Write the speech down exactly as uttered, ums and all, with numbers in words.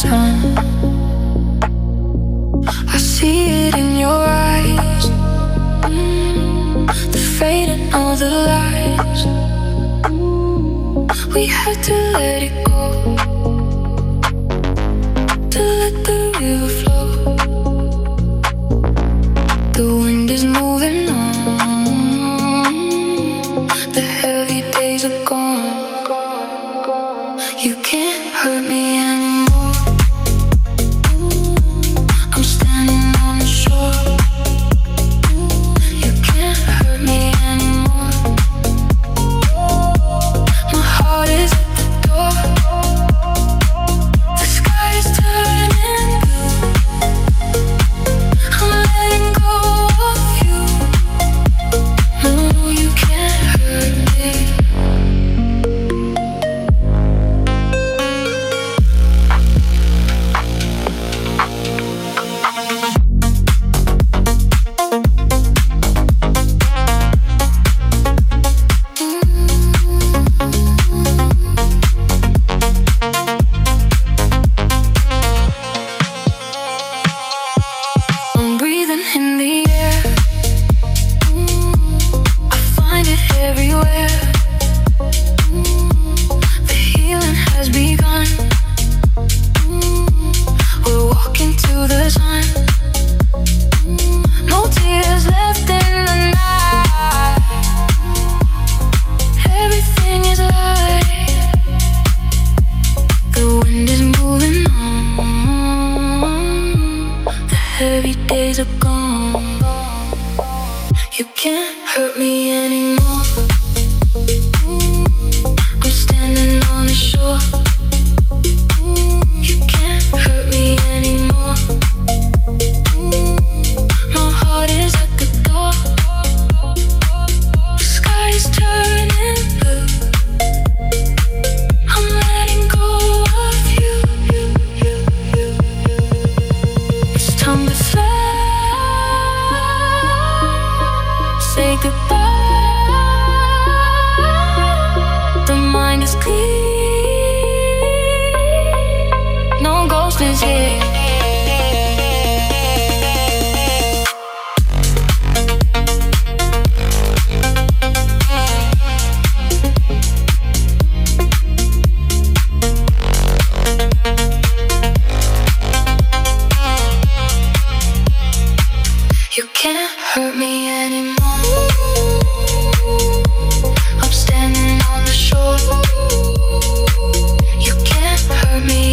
time. I see it in your eyes, mm, the fading of the lights. We had to let it go, to let the river flow. The wind is moving on, the heavy days are gone. You can't hurt me anymore. I'm standing on the shore. You can't hurt me anymore. My heart is at the door. The sky is turning blue. I'm letting go of you. No, you can't hurt me. I'm breathing in the air. I find it everywhere. The healing has begun. We're walking to the sun. No tears left in the night. Everything is light. The wind is moving on. The heavy days are gone. You can't hurt me anymore. I'm standing on the shore. You can't hurt me anymore. My heart is at the door. The sky is turning blue. I'm letting go of you. It's time to fly. Say goodbye. The mind is clear. No ghost is here. You can't hurt me anymore. I'm standing on the shore. You can't hurt me